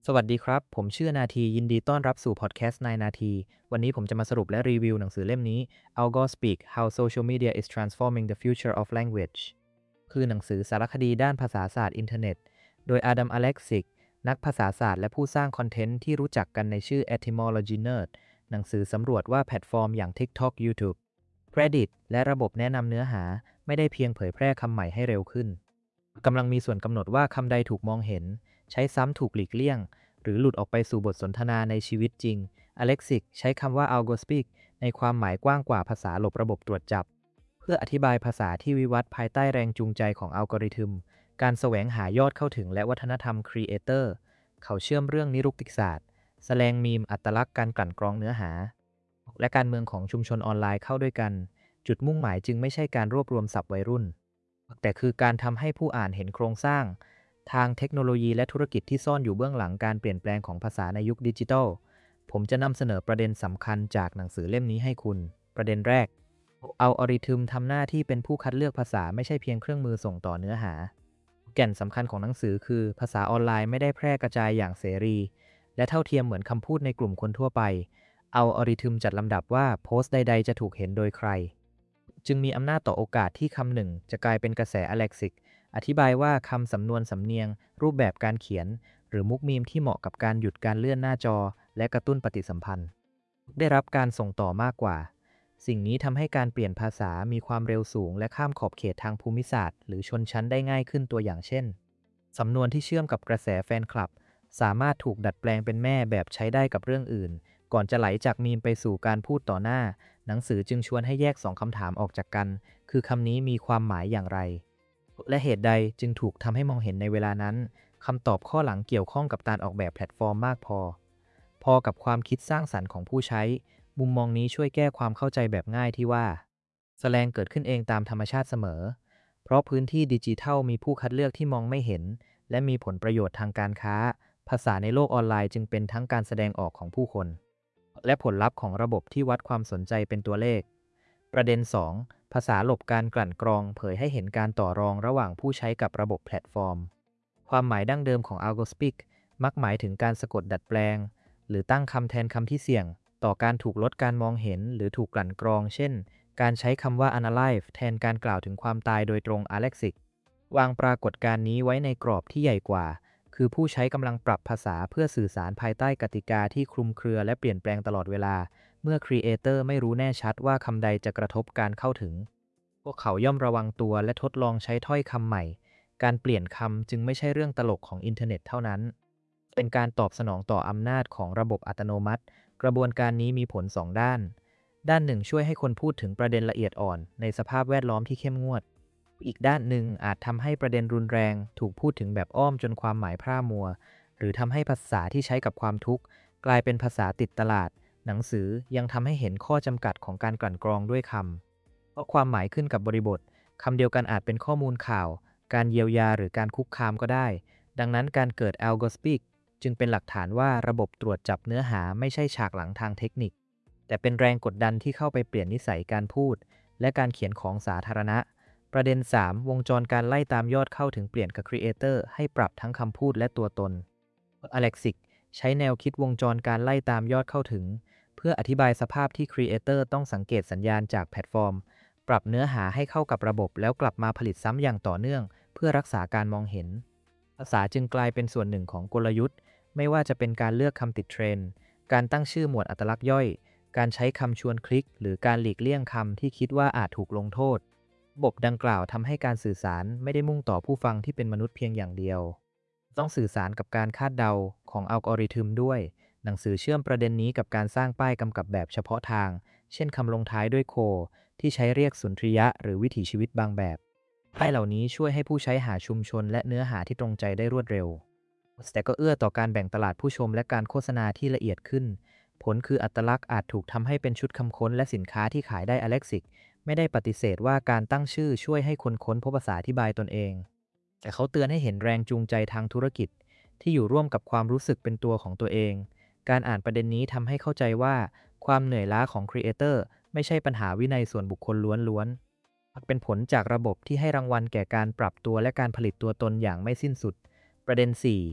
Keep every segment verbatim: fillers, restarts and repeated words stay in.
สวัสดีครับผมชื่อนาทียินดีต้อนรับสู่พอดแคสต์นายนาทีวันนี้ผมจะมาสรุปและรีวิวหนังสือเล่มนี้ Algo Speak How Social Media is Transforming the Future of Language คือหนังสือสารคดีด้านภาษาศาสตร์อินเทอร์เน็ตโดย Adam Alexic นักภาษาศาสตร์และผู้สร้างคอนเทนต์ที่รู้จักกันในชื่อ Etymology Nerd หนังสือสำรวจว่าแพลตฟอร์มอย่าง TikTok YouTube Reddit และระบบแนะนำเนื้อหาไม่ได้เพียงเผยแพร่คำใหม่ให้เร็วขึ้นกำลังมีส่วนกำหนดว่าคำใดถูกมองเห็นใช้ซ้ำถูกหลีกเลี่ยงหรือหลุดออกไปสู่บทสนทนาในชีวิตจริง Alexic ใช้คำว่า Algospeak ในความหมายกว้างกว่าภาษาหลบระบบตรวจจับเพื่ออธิบายภาษาที่วิวัฒน์ภายใต้แรงจูงใจของอัลกอริทึมการแสวงหายอดเข้าถึงและวัฒนธรรมครีเอเตอร์เขาเชื่อมเรื่องนิรุกติศาสตร์แสลงมีมอัตลักษณ์การกลั่นกรองเนื้อหาและการเมืองของชุมชนออนไลน์เข้าด้วยกันจุดมุ่งหมายจึงไม่ใช่การรวบรวมศัพท์วัยรุ่นแต่คือการทำให้ผู้อ่านเห็นโครงสร้างทางเทคโนโลยีและธุรกิจที่ซ่อนอยู่เบื้องหลังการเปลี่ยนแปลงของภาษาในยุคดิจิทัลผมจะนำเสนอประเด็นสำคัญจากหนังสือเล่มนี้ให้คุณประเด็นแรกอัลกอริทึมทำหน้าที่เป็นผู้คัดเลือกภาษาไม่ใช่เพียงเครื่องมือส่งต่อเนื้อหาแก่นสำคัญของหนังสือคือภาษาออนไลน์ไม่ได้แพร่กระจายอย่างเสรีและเท่าเทียมเหมือนคำพูดในกลุ่มคนทั่วไปอัลกอริทึมจัดลำดับว่าโพสต์ใดๆจะถูกเห็นโดยใครจึงมีอำนาจต่อโอกาสที่คำหนึ่งจะกลายเป็นกระแสอเล็กซิกอธิบายว่าคำสำนวนสำเนียงรูปแบบการเขียนหรือมุกมีมที่เหมาะกับการหยุดการเลื่อนหน้าจอและกระตุ้นปฏิสัมพันธ์ได้รับการส่งต่อมากกว่าสิ่งนี้ทำให้การเปลี่ยนภาษามีความเร็วสูงและข้ามขอบเขตทางภูมิศาสตร์หรือชนชั้นได้ง่ายขึ้นตัวอย่างเช่นสำนวนที่เชื่อมกับกระแสแฟนคลับสามารถถูกดัดแปลงเป็นแม่แบบใช้ได้กับเรื่องอื่นก่อนจะไหลจากมีมไปสู่การพูดต่อหน้าหนังสือจึงชวนให้แยกสองคำถามออกจากกันคือคำนี้มีความหมายอย่างไรและเหตุใดจึงถูกทำให้มองเห็นในเวลานั้นคำตอบข้อหลังเกี่ยวข้องกับการออกแบบแพลตฟอร์มมากพอพอกับความคิดสร้างสรรค์ของผู้ใช้มุมมองนี้ช่วยแก้ความเข้าใจแบบง่ายที่ว่าแสแลงเกิดขึ้นเองตามธรรมชาติเสมอเพราะพื้นที่ดิจิทัลมีผู้คัดเลือกที่มองไม่เห็นและมีผลประโยชน์ทางการค้าภาษาในโลกออนไลน์จึงเป็นทั้งการแสดงออกของผู้คนและผลลัพธ์ของระบบที่วัดความสนใจเป็นตัวเลขประเด็นสองภาษาหลบการกลั่นกรองเผยให้เห็นการต่อรองระหว่างผู้ใช้กับระบบแพลตฟอร์มความหมายดั้งเดิมของ Algospeak มักหมายถึงการสะกดดัดแปลงหรือตั้งคำแทนคำที่เสี่ยงต่อการถูกลดการมองเห็นหรือถูกกลั่นกรองเช่นการใช้คำว่า unalive แทนการกล่าวถึงความตายโดยตรง Alexic วางปรากฏการณ์นี้ไว้ในกรอบที่ใหญ่กว่าคือผู้ใช้กำลังปรับภาษาเพื่อสื่อสารภายใต้กติกาที่คลุมเครือและเปลี่ยนแปลงตลอดเวลาเมื่อครีเอเตอร์ไม่รู้แน่ชัดว่าคำใดจะกระทบการเข้าถึงพวกเขาย่อมระวังตัวและทดลองใช้ถ้อยคำใหม่การเปลี่ยนคำจึงไม่ใช่เรื่องตลกของอินเทอร์เน็ตเท่านั้นเป็นการตอบสนองต่ออำนาจของระบบอัตโนมัติกระบวนการนี้มีผลสองด้านด้านหนึ่งช่วยให้คนพูดถึงประเด็นละเอียดอ่อนในสภาพแวดล้อมที่เข้มงวดอีกด้านหนึ่งอาจทำให้ประเด็นรุนแรงถูกพูดถึงแบบอ้อมจนความหมายพร่ามัวหรือทำให้ภาษาที่ใช้กับความทุกข์กลายเป็นภาษาติดตลาดหนังสือยังทำให้เห็นข้อจำกัดของการกลั่นกรองด้วยคำเพราะความหมายขึ้นกับบริบทคำเดียวกันอาจเป็นข้อมูลข่าวการเยียวยาหรือการคุกคามก็ได้ดังนั้นการเกิด Algospeak จึงเป็นหลักฐานว่าระบบตรวจจับเนื้อหาไม่ใช่ฉากหลังทางเทคนิคแต่เป็นแรงกดดันที่เข้าไปเปลี่ยนนิสัยการพูดและการเขียนของสาธารณะประเด็นสามวงจรการไล่ตามยอดเข้าถึงเปลี่ยนกับครีเอเตอร์ให้ปรับทั้งคำพูดและตัวตน Alexic ใช้แนวคิดวงจรการไล่ตามยอดเข้าถึงเพื่ออธิบายสภาพที่ครีเอเตอร์ต้องสังเกตสัญญาณจากแพลตฟอร์มปรับเนื้อหาให้เข้ากับระบบแล้วกลับมาผลิตซ้ำอย่างต่อเนื่องเพื่อรักษาการมองเห็นภาษาจึงกลายเป็นส่วนหนึ่งของกลยุทธ์ไม่ว่าจะเป็นการเลือกคำติดเทรนด์การตั้งชื่อหมวดอัตลักษณ์ย่อยการใช้คำชวนคลิกหรือการหลีกเลี่ยงคำที่คิดว่าอาจถูกลงโทษระบบดังกล่าวทำให้การสื่อสารไม่ได้มุ่งต่อผู้ฟังที่เป็นมนุษย์เพียงอย่างเดียวต้องสื่อสารกับการคาดเดาของอัลกอริทึมด้วยหนังสือเชื่อมประเด็นนี้กับการสร้างป้ายกำกับแบบเฉพาะทางเช่นคำลงท้ายด้วยโคที่ใช้เรียกสุนทรียะหรือวิถีชีวิตบางแบบป้ายเหล่านี้ช่วยให้ผู้ใช้หาชุมชนและเนื้อหาที่ตรงใจได้รวดเร็วแต่ก็เอื้อต่อการแบ่งตลาดผู้ชมและการโฆษณาที่ละเอียดขึ้นผลคืออัตลักษณ์อาจถูกทำให้เป็นชุดคำค้นและสินค้าที่ขายได้ Alexic ไม่ได้ปฏิเสธว่าการตั้งชื่อช่วยให้คนค้นพบภาษาอธิบายตนเองแต่เขาเตือนให้เห็นแรงจูงใจทางธุรกิจที่อยู่ร่วมกับความรู้สึกเป็นตัวของตัวเองการอ่านประเด็นนี้ทำให้เข้าใจว่าความเหนื่อยล้าของครีเอเตอร์ไม่ใช่ปัญหาวินัยส่วนบุคคลล้วนๆเป็นผลจากระบบที่ให้รางวัลแก่การปรับตัวและการผลิตตัวตนอย่างไม่สิ้นสุดประเด็นสี่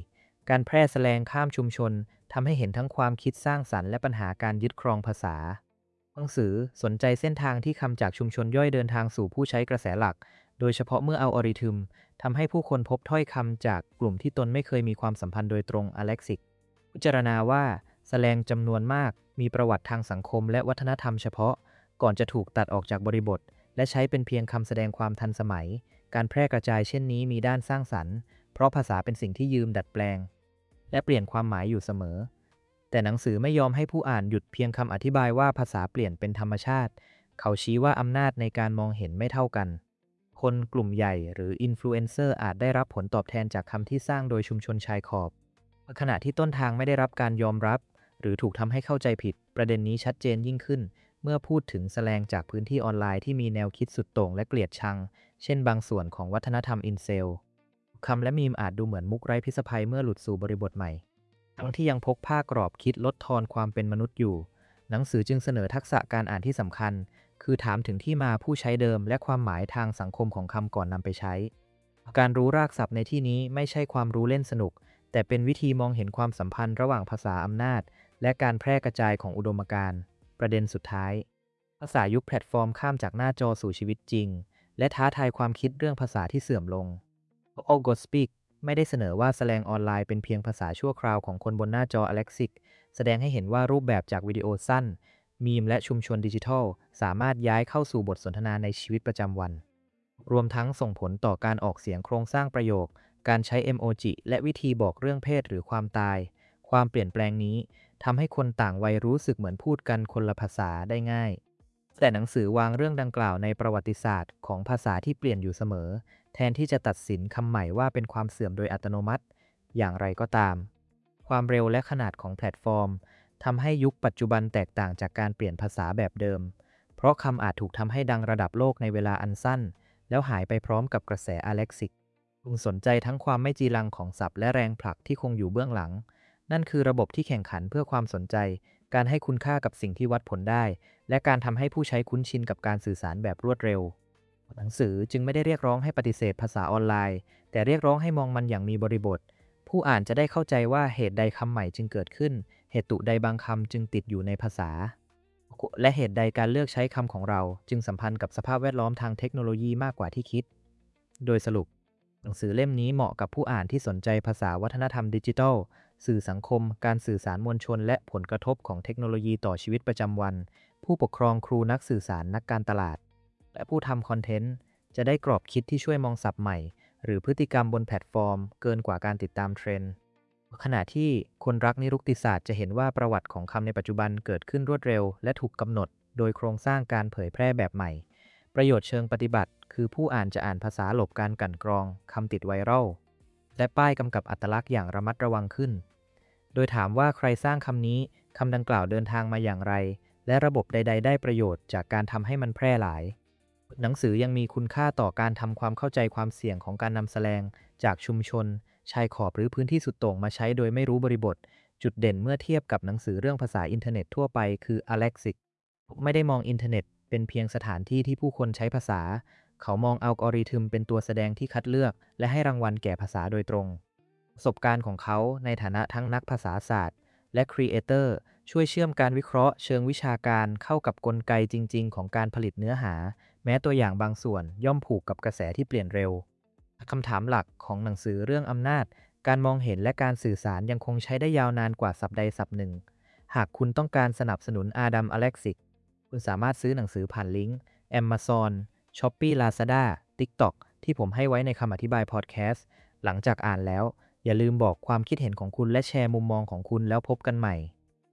การแพร่แสลงข้ามชุมชนทำให้เห็นทั้งความคิดสร้างสรรค์และปัญหาการยึดครองภาษาหนังสือสนใจเส้นทางที่คำจากชุมชนย่อยเดินทางสู่ผู้ใช้กระแสหลักโดยเฉพาะเมื่ออัลกอริทึมทำให้ผู้คนพบถ้อยคำจากกลุ่มที่ตนไม่เคยมีความสัมพันธ์โดยตรงอเล็กซิกพิจารณาว่าแสลงจำนวนมากมีประวัติทางสังคมและวัฒนธรรมเฉพาะก่อนจะถูกตัดออกจากบริบทและใช้เป็นเพียงคำแสดงความทันสมัยการแพร่กระจายเช่นนี้มีด้านสร้างสรรค์เพราะภาษาเป็นสิ่งที่ยืมดัดแปลงและเปลี่ยนความหมายอยู่เสมอแต่หนังสือไม่ยอมให้ผู้อ่านหยุดเพียงคำอธิบายว่าภาษาเปลี่ยนเป็นธรรมชาติเขาชี้ว่าอำนาจในการมองเห็นไม่เท่ากันคนกลุ่มใหญ่หรืออินฟลูเอนเซอร์อาจได้รับผลตอบแทนจากคำที่สร้างโดยชุมชนชายขอบขณะที่ต้นทางไม่ได้รับการยอมรับหรือถูกทำให้เข้าใจผิดประเด็นนี้ชัดเจนยิ่งขึ้นเมื่อพูดถึงแสลงจากพื้นที่ออนไลน์ที่มีแนวคิดสุดโต่งและเกลียดชังเช่นบางส่วนของวัฒนธรรมอินเซลคำและมีมอาจดูเหมือนมุกไร้พิษภัยเมื่อหลุดสู่บริบทใหม่ทั้งที่ยังพกผ้ากรอบคิดลดทอนความเป็นมนุษย์อยู่หนังสือจึงเสนอทักษะการอ่านที่สำคัญคือถามถึงที่มาผู้ใช้เดิมและความหมายทางสังคมของคำก่อนนำไปใช้การรู้รากศัพท์ในที่นี้ไม่ใช่ความรู้เล่นสนุกแต่เป็นวิธีมองเห็นความสัมพันธ์ระหว่างภาษาอำนาจและการแพร่กระจายของอุดมการณ์ประเด็นสุดท้ายภาษายุคแพลตฟอร์มข้ามจากหน้าจอสู่ชีวิตจริงและท้าทายความคิดเรื่องภาษาที่เสื่อมลง Algo Speak ไม่ได้เสนอว่าแสลงออนไลน์เป็นเพียงภาษาชั่วคราวของคนบนหน้าจอ Alexic แสดงให้เห็นว่ารูปแบบจากวิดีโอสั้นมีมและชุมชนดิจิทัลสามารถย้ายเข้าสู่บทสนทนาในชีวิตประจำวันรวมทั้งส่งผลต่อการออกเสียงโครงสร้างประโยคการใช้ เอ็ม โอ จิ และวิธีบอกเรื่องเพศหรือความตายความเปลี่ยนแปลงนี้ทำให้คนต่างวัยรู้สึกเหมือนพูดกันคนละภาษาได้ง่ายแต่หนังสือวางเรื่องดังกล่าวในประวัติศาสตร์ของภาษาที่เปลี่ยนอยู่เสมอแทนที่จะตัดสินคำใหม่ว่าเป็นความเสื่อมโดยอัตโนมัติอย่างไรก็ตามความเร็วและขนาดของแพลตฟอร์มทำให้ยุคปัจจุบันแตกต่างจากการเปลี่ยนภาษาแบบเดิมเพราะคำอาจถูกทำให้ดังระดับโลกในเวลาอันสั้นแล้วหายไปพร้อมกับกระแสอเล็กซิกคุณสนใจทั้งความไม่จีรังของศัพท์และแรงผลักที่คงอยู่เบื้องหลังนั่นคือระบบที่แข่งขันเพื่อความสนใจการให้คุณค่ากับสิ่งที่วัดผลได้และการทำให้ผู้ใช้คุ้นชินกับการสื่อสารแบบรวดเร็วหนังสือจึงไม่ได้เรียกร้องให้ปฏิเสธภาษาออนไลน์แต่เรียกร้องให้มองมันอย่างมีบริบทผู้อ่านจะได้เข้าใจว่าเหตุใดคำใหม่จึงเกิดขึ้นเหตุใดบางคำจึงติดอยู่ในภาษาและเหตุใดการเลือกใช้คำของเราจึงสัมพันธ์กับสภาพแวดล้อมทางเทคโนโลยีมากกว่าที่คิดโดยสรุปหนังสือเล่มนี้เหมาะกับผู้อ่านที่สนใจภาษาวัฒนธรรมดิจิทัลสื่อสังคมการสื่อสารมวลชนและผลกระทบของเทคโนโลยีต่อชีวิตประจำวันผู้ปกครองครูนักสื่อสารนักการตลาดและผู้ทำคอนเทนต์จะได้กรอบคิดที่ช่วยมองศัพท์ใหม่หรือพฤติกรรมบนแพลตฟอร์มเกินกว่าการติดตามเทรนด์ขณะที่คนรักนิรุกติศาสตร์จะเห็นว่าประวัติของคำในปัจจุบันเกิดขึ้นรวดเร็วและถูกกำหนดโดยโครงสร้างการเผยแพร่แบบใหม่ประโยชน์เชิงปฏิบัติคือผู้อ่านจะอ่านภาษาหลบการกลั่นกรองคำติดไวรัลและป้ายกำกับอัตลักษณ์อย่างระมัดระวังขึ้นโดยถามว่าใครสร้างคำนี้คำดังกล่าวเดินทางมาอย่างไรและระบบใดๆได้ประโยชน์จากการทำให้มันแพร่หลายหนังสือยังมีคุณค่าต่อการทำความเข้าใจความเสี่ยงของการนำแสลงจากชุมชนชายขอบหรือพื้นที่สุดโต่งมาใช้โดยไม่รู้บริบทจุดเด่นเมื่อเทียบกับหนังสือเรื่องภาษาอินเทอร์เน็ตทั่วไปคืออเล็กซิกไม่ได้มองอินเทอร์เน็ตเป็นเพียงสถานที่ที่ผู้คนใช้ภาษาเขามองอัลกอริทึมเป็นตัวแสดงที่คัดเลือกและให้รางวัลแก่ภาษาโดยตรงประสบการณ์ของเขาในฐานะทั้งนักภาษาศาสตร์และครีเอเตอร์ช่วยเชื่อมการวิเคราะห์เชิงวิชาการเข้ากับกลไกจริงๆของการผลิตเนื้อหาแม้ตัวอย่างบางส่วนย่อมผูกกับกระแสที่เปลี่ยนเร็วคำถามหลักของหนังสือเรื่องอำนาจการมองเห็นและการสื่อสารยังคงใช้ได้ยาวนานกว่าศัพท์ใดศัพท์หนึ่งหากคุณต้องการสนับสนุนอาดัมอเล็กซิกคุณสามารถซื้อหนังสือผ่านลิงก์ Amazon Shopee Lazada TikTok ที่ผมให้ไว้ในคำอธิบายพอดแคสต์หลังจากอ่านแล้วอย่าลืมบอกความคิดเห็นของคุณและแชร์มุมมองของคุณแล้วพบกันใหม่